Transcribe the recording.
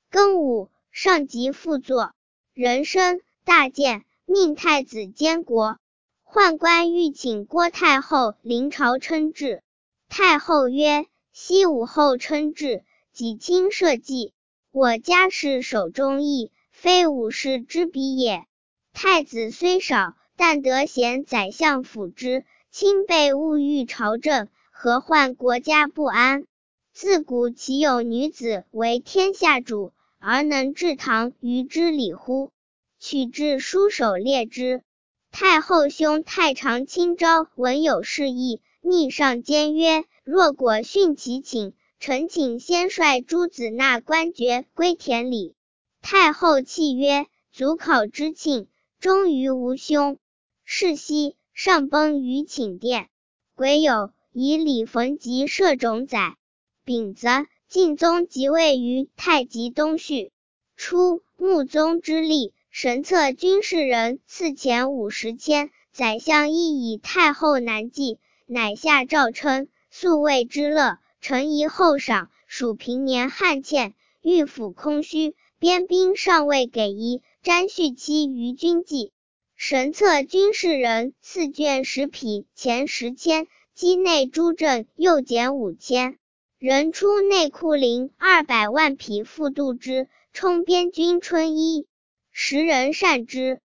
庚午，上集副作。人生大健，命太子监国。宦官欲请郭太后临朝称制。太后曰：昔武后称制，己亲社稷。我家事手中意，非武士之比也。太子虽少，但得贤宰相辅之，亲被物欲朝政，何患国家不安？自古岂有女子为天下主，而能治唐虞之礼乎？取至书手列之。太后兄太常卿昭闻有是意，密上谏曰：若果训其请，臣请先率诸子纳官爵归田里。太后泣曰：祖考之庆，终于无兄。是夕，上崩于寝殿。癸酉，以李逢吉摄种宰。丙子，晋宗即位于太极东序。初，穆宗之立，神策军士人赐钱50千，宰相亦以太后难继，乃下诏称素谓之乐，臣宜厚赏。属平年汉欠，御府空虚，边兵尚未给役，瞻恤期于军纪。神策军士人赐卷10匹，钱10千，畿内诸镇又减5千。人出内库灵200万匹复度之，充边军春衣。时人善之。